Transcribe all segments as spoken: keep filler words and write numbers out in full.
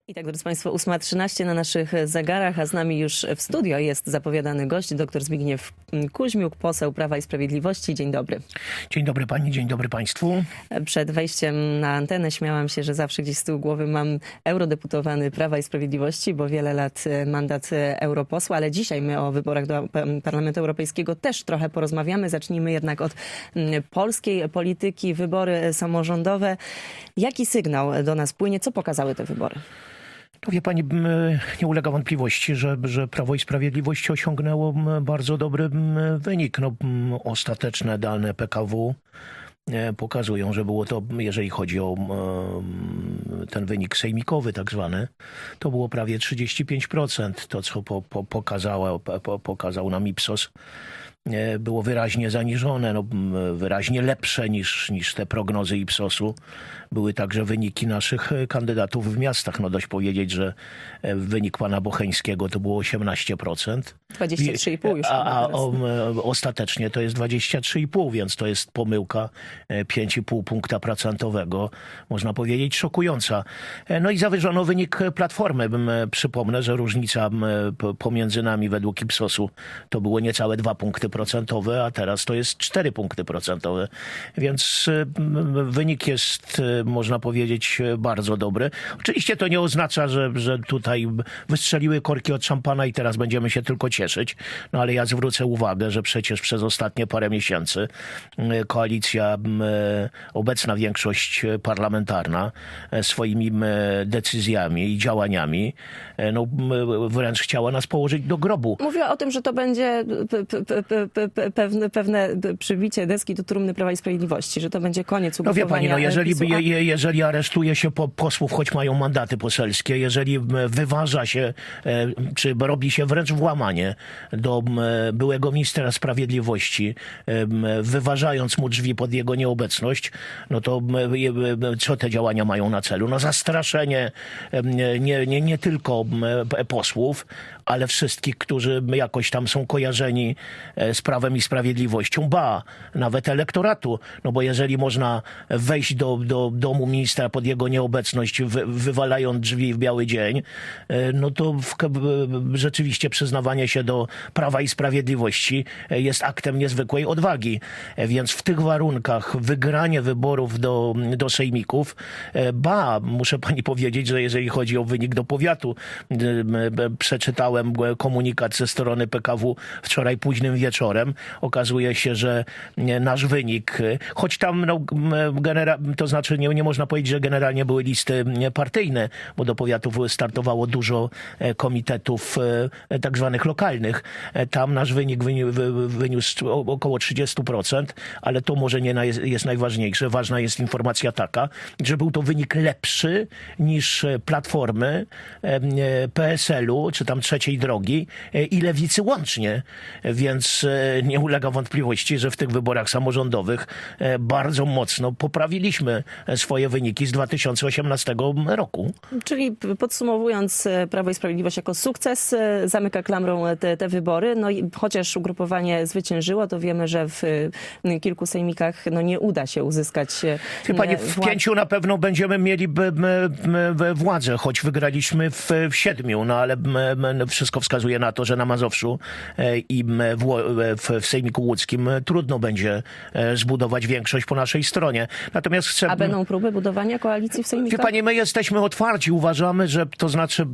I tak, drodzy Państwo, ósma trzynaście na naszych zegarach, a z nami już w studio jest zapowiadany gość, dr Zbigniew Kuźmiuk, poseł Prawa i Sprawiedliwości. Dzień dobry. Dzień dobry Pani, dzień dobry Państwu. Przed wejściem na antenę śmiałam się, że zawsze gdzieś z tyłu głowy mam eurodeputowany Prawa i Sprawiedliwości, bo wiele lat mandat europosła, ale dzisiaj my o wyborach do Parlamentu Europejskiego też trochę porozmawiamy. Zacznijmy jednak od polskiej polityki, wybory samorządowe. Jaki sygnał do nas płynie? Co pokazały te wybory? No wie Pani, nie ulega wątpliwości, że, że Prawo i Sprawiedliwość osiągnęło bardzo dobry wynik. No, ostateczne dane P K W pokazują, że było to, jeżeli chodzi o ten wynik sejmikowy tak zwany, to było prawie trzydzieści pięć procent. To, co po, po, pokazało, po, pokazał nam Ipsos, było wyraźnie zaniżone, no, wyraźnie lepsze niż, niż te prognozy Ipsosu. Były także wyniki naszych kandydatów w miastach. No dość powiedzieć, że wynik pana Bocheńskiego to było osiemnaście procent. dwadzieścia trzy i pół już. A, a o, ostatecznie to jest dwadzieścia trzy i pół, więc to jest pomyłka pięć i pół punkta procentowego. Można powiedzieć szokująca. No i zawyżono wynik Platformy. Przypomnę, że różnica pomiędzy nami według Ipsosu to było niecałe dwa punkty procentowe, a teraz to jest cztery punkty procentowe. Więc wynik jest, można powiedzieć, bardzo dobry. Oczywiście to nie oznacza, że, że tutaj wystrzeliły korki od szampana i teraz będziemy się tylko cieszyć. No ale ja zwrócę uwagę, że przecież przez ostatnie parę miesięcy koalicja, obecna większość parlamentarna swoimi decyzjami i działaniami no, wręcz chciała nas położyć do grobu. Mówiła o tym, że to będzie pewne, pewne przybicie deski do trumny Prawa i Sprawiedliwości, że to będzie koniec ugrupowania. No wie Pani, no jeżeli, je, jeżeli aresztuje się po, posłów, choć mają mandaty poselskie, jeżeli wyważa się, czy robi się wręcz włamanie do byłego ministra sprawiedliwości, wyważając mu drzwi pod jego nieobecność, no to co te działania mają na celu? No zastraszenie nie, nie, nie tylko posłów, ale wszystkich, którzy jakoś tam są kojarzeni z Prawem i Sprawiedliwością, ba, nawet elektoratu. No bo jeżeli można wejść do, do domu ministra pod jego nieobecność, wy, wywalając drzwi w biały dzień, no to w, rzeczywiście przyznawanie się do Prawa i Sprawiedliwości jest aktem niezwykłej odwagi. Więc w tych warunkach wygranie wyborów do, do sejmików, ba, muszę Pani powiedzieć, że jeżeli chodzi o wynik do powiatu, przeczytałem komunikat ze strony P K W wczoraj późnym wieczorem. Okazuje się, że nasz wynik, choć tam no, genera- to znaczy nie, nie można powiedzieć, że generalnie były listy partyjne, bo do powiatów startowało dużo komitetów tak zwanych lokalnych. Tam nasz wynik wyniósł około trzydzieści procent, ale to może nie jest najważniejsze. Ważna jest informacja taka, że był to wynik lepszy niż Platformy, P S L-u, czy tam Trzeciej Drogi i Lewicy łącznie. Więc nie ulega wątpliwości, że w tych wyborach samorządowych bardzo mocno poprawiliśmy swoje wyniki z dwa tysiące osiemnastego roku. Czyli podsumowując, Prawo i Sprawiedliwość jako sukces zamyka klamrą te, te wybory. No i chociaż ugrupowanie zwyciężyło, to wiemy, że w kilku sejmikach no, nie uda się uzyskać Wie Pani, w władzy. Pięciu na pewno będziemy mieli b, b, b, władzę, choć wygraliśmy w, w siedmiu, no ale b, b, wszystko wskazuje na to, że na Mazowszu i w, w, w Sejmiku Łódzkim trudno będzie zbudować większość po naszej stronie. Natomiast chcę... A będą próby budowania koalicji w Sejmikach? Wie Pani, my jesteśmy otwarci. Uważamy, że to znaczy,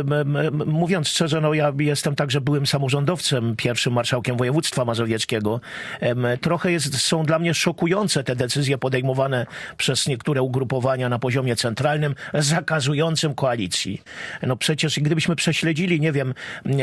mówiąc szczerze, no ja jestem także byłym samorządowcem, pierwszym marszałkiem województwa mazowieckiego. Trochę jest, są dla mnie szokujące te decyzje podejmowane przez niektóre ugrupowania na poziomie centralnym, zakazującym koalicji. No przecież gdybyśmy prześledzili, nie wiem,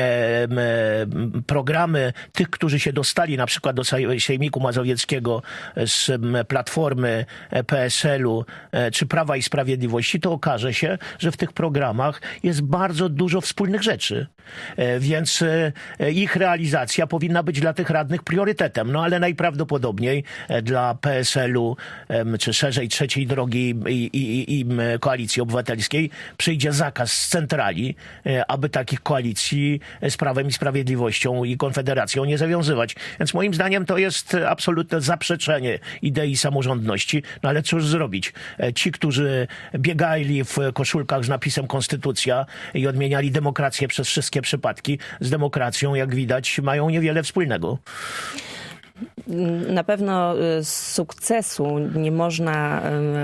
programy tych, którzy się dostali na przykład do Sejmiku Mazowieckiego z Platformy, P S L-u czy Prawa i Sprawiedliwości, to okaże się, że w tych programach jest bardzo dużo wspólnych rzeczy. Więc ich realizacja powinna być dla tych radnych priorytetem. No ale najprawdopodobniej dla P S L-u czy szerzej Trzeciej Drogi i, i, i Koalicji Obywatelskiej przyjdzie zakaz z centrali, aby takich koalicji z Prawem i Sprawiedliwością i Konfederacją nie zawiązywać. Więc moim zdaniem to jest absolutne zaprzeczenie idei samorządności. No ale cóż zrobić? powiedzieć. Ci, którzy biegali w koszulkach z napisem Konstytucja i odmieniali demokrację przez wszystkie przypadki, z demokracją, jak widać, mają niewiele wspólnego. Na pewno sukcesu nie można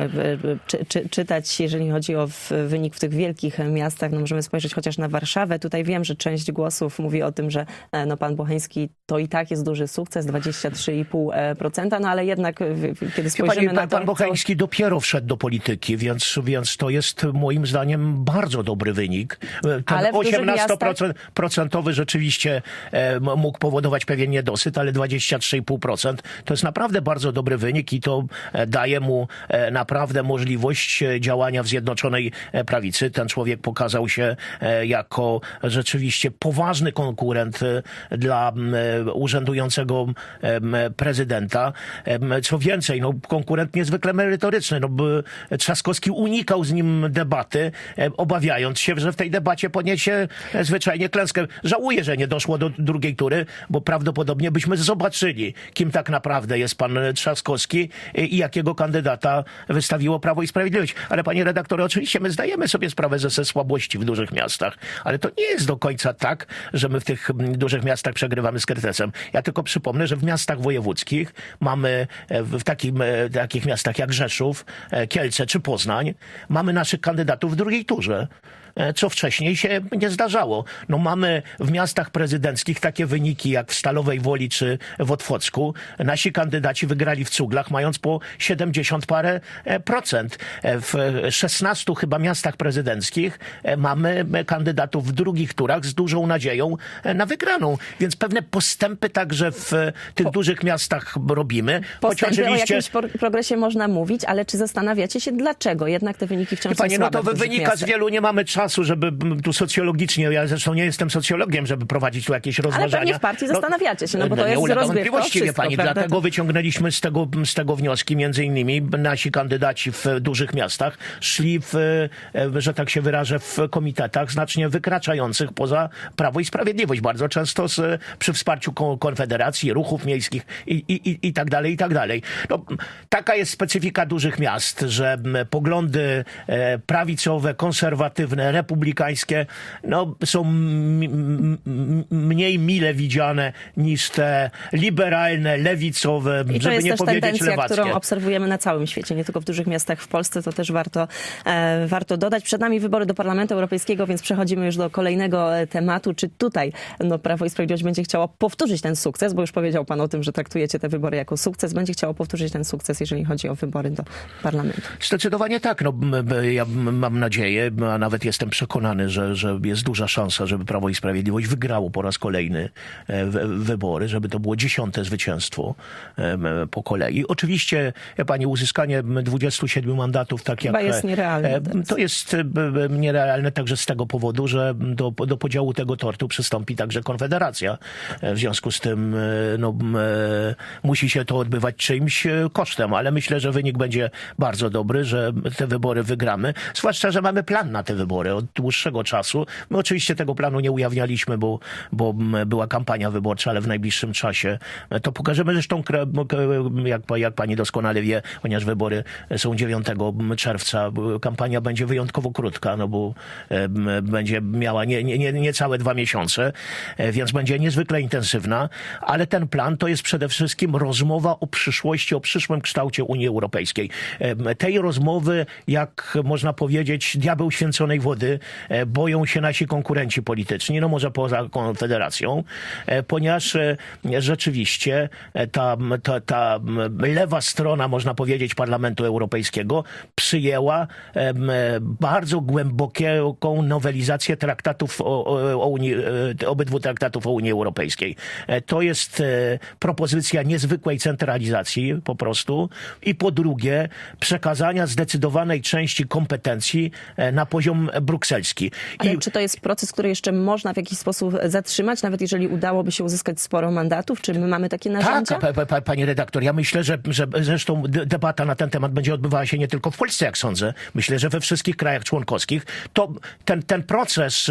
czy, czy, czytać, jeżeli chodzi o wynik w tych wielkich miastach. No możemy spojrzeć chociaż na Warszawę. Tutaj wiem, że część głosów mówi o tym, że no pan Bocheński to i tak jest duży sukces, dwadzieścia trzy i pół procent, no ale jednak kiedy spojrzymy Pani, na to... Pan Bocheński co... dopiero wszedł do polityki, więc, więc to jest moim zdaniem bardzo dobry wynik. Ten ale osiemnastoprocentowy miastach... rzeczywiście mógł powodować pewien niedosyt, ale dwadzieścia trzy i pół procent to jest naprawdę bardzo dobry wynik i to daje mu naprawdę możliwość działania w Zjednoczonej Prawicy. Ten człowiek pokazał się jako rzeczywiście poważny konkurent dla urzędującego prezydenta. Co więcej, no, konkurent niezwykle merytoryczny. No, Trzaskowski unikał z nim debaty, obawiając się, że w tej debacie poniesie zwyczajnie klęskę. Żałuję, że nie doszło do drugiej tury, bo prawdopodobnie byśmy zobaczyli, kim tak naprawdę jest pan Trzaskowski i jakiego kandydata wystawiło Prawo i Sprawiedliwość. Ale panie redaktorze, oczywiście my zdajemy sobie sprawę ze słabości w dużych miastach, ale to nie jest do końca tak, że my w tych dużych miastach przegrywamy z Kretesem. Ja tylko przypomnę, że w miastach wojewódzkich mamy, w takim, takich miastach jak Rzeszów, Kielce czy Poznań, mamy naszych kandydatów w drugiej turze, co wcześniej się nie zdarzało. No mamy w miastach prezydenckich takie wyniki jak w Stalowej Woli czy w Otwocku. Nasi kandydaci wygrali w Cuglach, mając po siedemdziesiąt parę procent. W szesnastu chyba miastach prezydenckich mamy kandydatów w drugich turach z dużą nadzieją na wygraną. Więc pewne postępy także w tych po, dużych miastach robimy. Postępy choć oczywiście... o jakimś progresie można mówić, ale czy zastanawiacie się, dlaczego jednak te wyniki wciąż Panie, są słabe? No to wynika miastach. Z wielu, nie mamy czasu, żeby tu socjologicznie, ja zresztą nie jestem socjologiem, żeby prowadzić tu jakieś rozważania. Ale pewnie w partii no, zastanawiacie się, no bo to nie jest ulega rozgrywka wątpliwości, wie pani, prawda? Dlatego wyciągnęliśmy z tego, z tego wnioski, między innymi nasi kandydaci w dużych miastach szli w, że tak się wyrażę, w komitetach znacznie wykraczających poza Prawo i Sprawiedliwość. Bardzo często z, przy wsparciu Konfederacji, ruchów miejskich i, i, i, i tak dalej, i tak dalej. No, taka jest specyfika dużych miast, że poglądy prawicowe, konserwatywne, republikańskie no, są mniej mile widziane niż te liberalne, lewicowe, I żeby nie powiedzieć lewackie. I to jest też tendencja, którą obserwujemy na całym świecie, nie tylko w dużych miastach w Polsce, to też warto, e, warto dodać. Przed nami wybory do Parlamentu Europejskiego, więc przechodzimy już do kolejnego tematu. Czy tutaj no, Prawo i Sprawiedliwość będzie chciało powtórzyć ten sukces, bo już powiedział pan o tym, że traktujecie te wybory jako sukces, będzie chciało powtórzyć ten sukces, jeżeli chodzi o wybory do Parlamentu? Zdecydowanie tak. No, ja mam nadzieję, a nawet jestem przekonany, że, że jest duża szansa, żeby Prawo i Sprawiedliwość wygrało po raz kolejny wybory, żeby to było dziesiąte zwycięstwo po kolei. Oczywiście, pani, uzyskanie dwudziestu siedmiu mandatów, tak Chyba jak... jest nierealne. To jest nierealne także z tego powodu, że do, do podziału tego tortu przystąpi także Konfederacja. W związku z tym no, musi się to odbywać czyimś kosztem, ale myślę, że wynik będzie bardzo dobry, że te wybory wygramy. Zwłaszcza, że mamy plan na te wybory od dłuższego czasu. My oczywiście tego planu nie ujawnialiśmy, bo, bo była kampania wyborcza, ale w najbliższym czasie to pokażemy. Zresztą, jak, jak pani doskonale wie, ponieważ wybory są dziewiątego czerwca, kampania będzie wyjątkowo krótka, no bo będzie miała nie, nie, nie całe dwa miesiące, więc będzie niezwykle intensywna, ale ten plan to jest przede wszystkim rozmowa o przyszłości, o przyszłym kształcie Unii Europejskiej. Tej rozmowy, jak można powiedzieć, diabeł święconej wody boją się nasi konkurenci polityczni, no może poza Konfederacją, ponieważ rzeczywiście ta, ta, ta lewa strona, można powiedzieć, Parlamentu Europejskiego przyjęła bardzo głęboką nowelizację traktatów o, o Unii, obydwu traktatów o Unii Europejskiej. To jest propozycja niezwykłej centralizacji po prostu i po drugie przekazania zdecydowanej części kompetencji na poziom brukselski. Ale I... czy to jest proces, który jeszcze można w jakiś sposób zatrzymać, nawet jeżeli udałoby się uzyskać sporo mandatów? Czy my mamy takie narzędzia? Tak, pa, pa, pani redaktor, ja myślę, że, że zresztą debata na ten temat będzie odbywała się nie tylko w Polsce, jak sądzę. Myślę, że we wszystkich krajach członkowskich. To ten, ten proces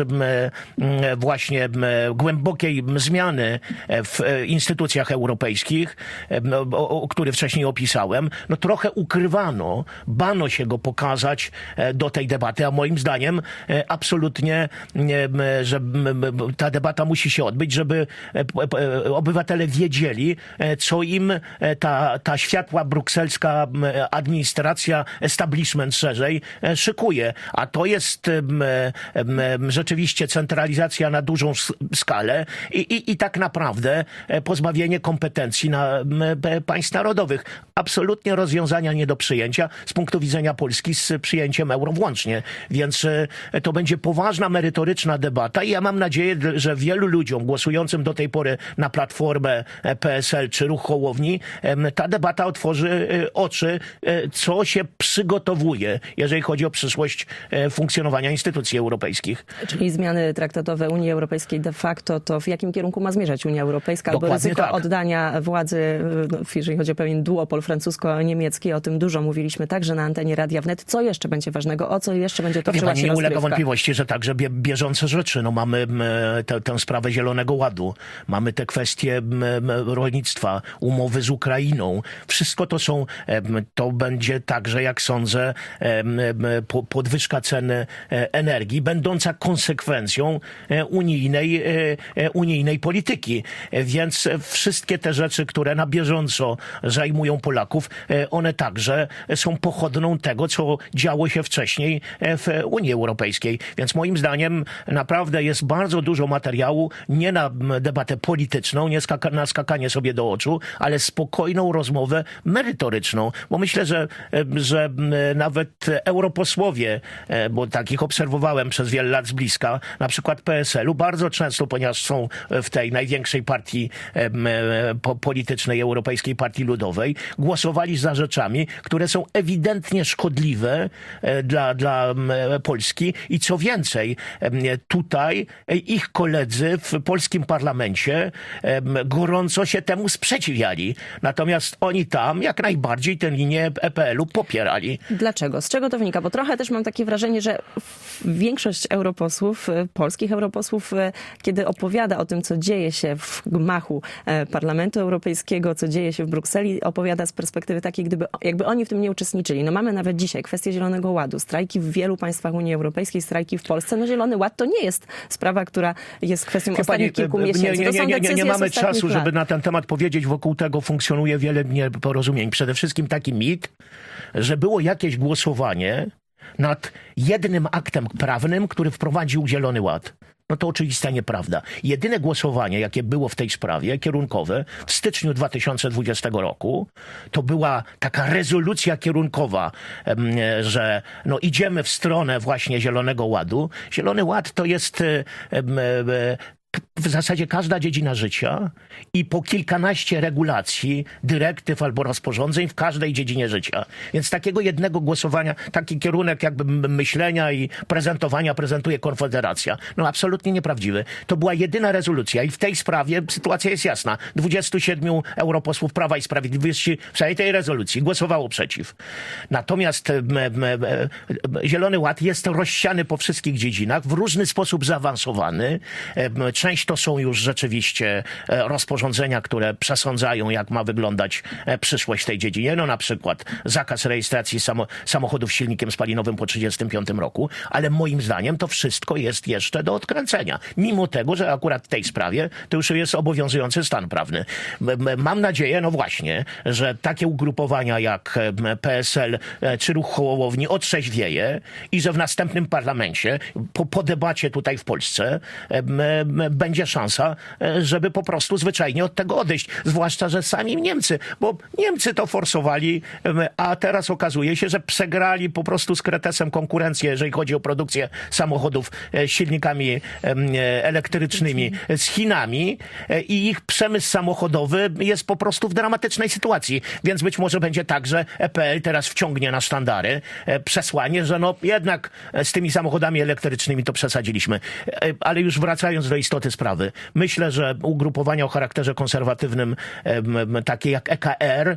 właśnie głębokiej zmiany w instytucjach europejskich, który wcześniej opisałem, no trochę ukrywano, bano się go pokazać do tej debaty, a moim zdaniem absolutnie, że ta debata musi się odbyć, żeby obywatele wiedzieli, co im ta, ta światła brukselska administracja, establishment szerzej szykuje. A to jest rzeczywiście centralizacja na dużą skalę i, i, i tak naprawdę pozbawienie kompetencji na państw narodowych. Absolutnie rozwiązania nie do przyjęcia z punktu widzenia Polski z przyjęciem euro włącznie. Więc to będzie poważna, merytoryczna debata i ja mam nadzieję, że wielu ludziom głosującym do tej pory na Platformę, P S L czy Ruch Hołowni ta debata otworzy oczy, co się przygotowuje, jeżeli chodzi o przyszłość funkcjonowania instytucji europejskich. Czyli zmiany traktatowe Unii Europejskiej de facto, to w jakim kierunku ma zmierzać Unia Europejska? Albo Dokładnie ryzyko tak. oddania władzy, no, jeżeli chodzi o pewien duopol francusko-niemiecki, o tym dużo mówiliśmy także na antenie Radia Wnet. Co jeszcze będzie ważnego? O co jeszcze będzie toczyła Pani, się nie ulega rozgrywka? wątpliwości, że także bie, bieżące rzeczy. No mamy tę, tę sprawę Zielonego Ładu, mamy te kwestie rolnictwa, umowy z Ukrainą. Wszystko to są, to będzie także, jak sądzę, podwyżka ceny energii, będąca konsekwencją unijnej, unijnej polityki. Więc wszystkie te rzeczy, które na bieżąco zajmują Polaków, one także są pochodną tego, co działo się wcześniej w Unii Europejskiej. Więc moim zdaniem naprawdę jest bardzo dużo materiału, nie na debatę polityczną, nie skaka, na skakanie sobie do oczu, ale spokojną rozmowę merytoryczną. Bo myślę, że, że nawet europosłowie, bo takich obserwowałem przez wiele lat z bliska, na przykład P S L u, bardzo często, ponieważ są w tej największej partii politycznej, Europejskiej Partii Ludowej, głosowali za rzeczami, które są ewidentnie szkodliwe dla, dla Polski i co więcej, tutaj ich koledzy w polskim parlamencie gorąco się temu sprzeciwiali. Natomiast oni tam jak najbardziej tę linię E P L u popierali. Dlaczego? Z czego to wynika? Bo trochę też mam takie wrażenie, że większość europosłów, polskich europosłów, kiedy opowiada o tym, co dzieje się w gmachu Parlamentu Europejskiego, co dzieje się w Brukseli, opowiada z perspektywy takiej, gdyby, jakby oni w tym nie uczestniczyli. No mamy nawet dzisiaj kwestię Zielonego Ładu, strajki w wielu państwach Unii Europejskiej, strajki w Polsce. No Zielony Ład to nie jest sprawa, która jest kwestią Pani, ostatnich kilku miesięcy. Nie, nie, nie, nie, nie, nie mamy czasu, lat. żeby na ten temat powiedzieć. Wokół tego funkcjonuje wiele nieporozumień. Przede wszystkim taki mit, że było jakieś głosowanie nad jednym aktem prawnym, który wprowadził Zielony Ład. No to oczywista nieprawda. Jedyne głosowanie, jakie było w tej sprawie, kierunkowe, w styczniu dwa tysiące dwudziestego roku, to była taka rezolucja kierunkowa, że no idziemy w stronę właśnie Zielonego Ładu. Zielony Ład to jest w zasadzie każda dziedzina życia i po kilkanaście regulacji, dyrektyw albo rozporządzeń w każdej dziedzinie życia. Więc takiego jednego głosowania, taki kierunek jakby myślenia i prezentowania prezentuje Konfederacja. No absolutnie nieprawdziwy. To była jedyna rezolucja i w tej sprawie sytuacja jest jasna. dwudziestu siedmiu europosłów Prawa i Sprawiedliwości w całej tej rezolucji głosowało przeciw. Natomiast m, m, m, Zielony Ład jest rozsiany po wszystkich dziedzinach, w różny sposób zaawansowany. Część to są już rzeczywiście rozporządzenia, które przesądzają, jak ma wyglądać przyszłość w tej dziedzinie. No na przykład zakaz rejestracji samo, samochodów z silnikiem spalinowym po trzydziestym piątym roku, ale moim zdaniem to wszystko jest jeszcze do odkręcenia. Mimo tego, że akurat w tej sprawie to już jest obowiązujący stan prawny. Mam nadzieję, no właśnie, że takie ugrupowania jak P S L czy Ruch Hołowni otrzeźwieje i że w następnym parlamencie, po, po debacie tutaj w Polsce, będzie będzie szansa, żeby po prostu zwyczajnie od tego odejść. Zwłaszcza, że sami Niemcy, bo Niemcy to forsowali, a teraz okazuje się, że przegrali po prostu z kretesem konkurencję, jeżeli chodzi o produkcję samochodów z silnikami elektrycznymi z Chinami i ich przemysł samochodowy jest po prostu w dramatycznej sytuacji. Więc być może będzie tak, że E P L teraz wciągnie na sztandary przesłanie, że no jednak z tymi samochodami elektrycznymi to przesadziliśmy. Ale już wracając do istoty sprawy, myślę, że ugrupowania o charakterze konserwatywnym, takie jak E K R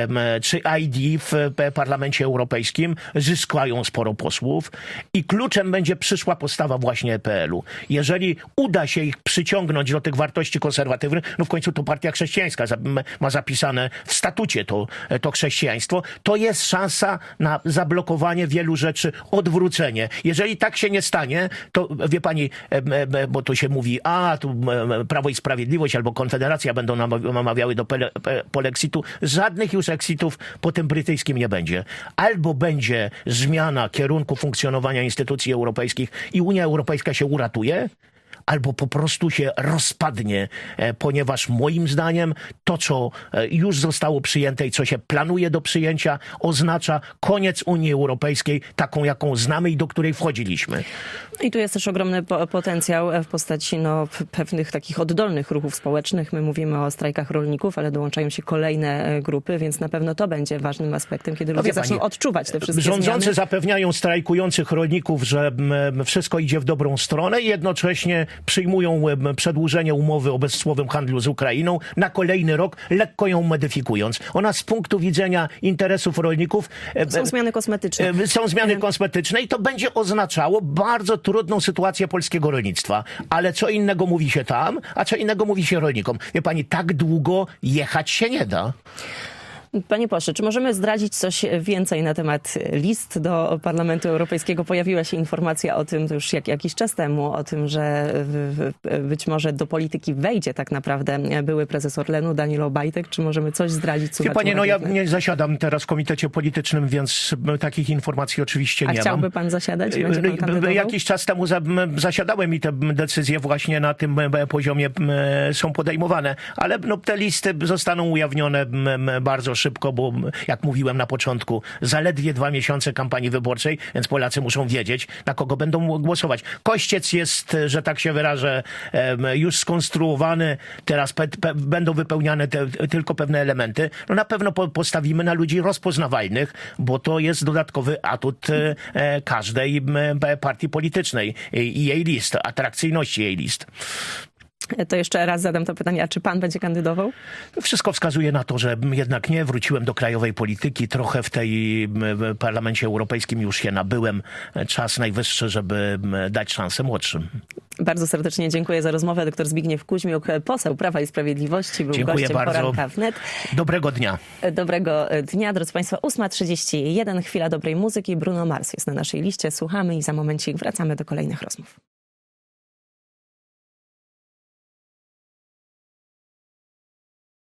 czy I D w Parlamencie Europejskim, zyskają sporo posłów i kluczem będzie przyszła postawa właśnie E P L-u. Jeżeli uda się ich przyciągnąć do tych wartości konserwatywnych, no w końcu to partia chrześcijańska ma zapisane w statucie to, to chrześcijaństwo, to jest szansa na zablokowanie wielu rzeczy, odwrócenie. Jeżeli tak się nie stanie, to wie pani, bo to się mówi, a tu Prawo i Sprawiedliwość albo Konfederacja będą namawiały do polexitu. Żadnych już exitów po tym brytyjskim nie będzie. Albo będzie zmiana kierunku funkcjonowania instytucji europejskich i Unia Europejska się uratuje, albo po prostu się rozpadnie, ponieważ moim zdaniem to, co już zostało przyjęte i co się planuje do przyjęcia, oznacza koniec Unii Europejskiej, taką jaką znamy i do której wchodziliśmy. I tu jest też ogromny potencjał w postaci no, pewnych takich oddolnych ruchów społecznych. My mówimy o strajkach rolników, ale dołączają się kolejne grupy, więc na pewno to będzie ważnym aspektem, kiedy ludzie zaczną pani, odczuwać te wszystkie rządzący zmiany. Zapewniają strajkujących rolników, że wszystko idzie w dobrą stronę i jednocześnie przyjmują przedłużenie umowy o bezcłowym handlu z Ukrainą na kolejny rok, lekko ją modyfikując. Ona z punktu widzenia interesów rolników... Są zmiany kosmetyczne. Są zmiany kosmetyczne i to będzie oznaczało bardzo trudną sytuację polskiego rolnictwa. Ale co innego mówi się tam, a co innego mówi się rolnikom. Wie pani, tak długo jechać się nie da. Panie pośle, czy możemy zdradzić coś więcej na temat list do Parlamentu Europejskiego? Pojawiła się informacja o tym, to już jak, jakiś czas temu, o tym, że w, w, być może do polityki wejdzie tak naprawdę były prezes Orlenu, Daniel Obajtek. Czy możemy coś zdradzić? Wie panie, no ja nie zasiadam teraz w komitecie politycznym, więc takich informacji oczywiście nie mam. A chciałby mam. pan zasiadać? Będzie pan kandydował? Jakiś czas temu zasiadałem i te decyzje właśnie na tym poziomie są podejmowane. Ale no, te listy zostaną ujawnione bardzo szybko, bo jak mówiłem na początku, zaledwie dwa miesiące kampanii wyborczej, więc Polacy muszą wiedzieć, na kogo będą głosować. Kościec jest, że tak się wyrażę, już skonstruowany, teraz pe, pe, będą wypełniane te, tylko pewne elementy. No na pewno po, postawimy na ludzi rozpoznawalnych, bo to jest dodatkowy atut e, każdej partii politycznej i jej list, atrakcyjności jej list. To jeszcze raz zadam to pytanie, a czy pan będzie kandydował? Wszystko wskazuje na to, że jednak nie. Wróciłem do krajowej polityki. Trochę w tej w Parlamencie Europejskim już się nabyłem. Czas najwyższy, żeby dać szansę młodszym. Bardzo serdecznie dziękuję za rozmowę. Doktor Zbigniew Kuźmiuk, poseł Prawa i Sprawiedliwości, był dziękuję gościem bardzo. Poranka wnet. Dobrego dnia. Dobrego dnia, drodzy państwo. ósma trzydzieści jeden, chwila dobrej muzyki. Bruno Mars jest na naszej liście. Słuchamy i za momencik wracamy do kolejnych rozmów.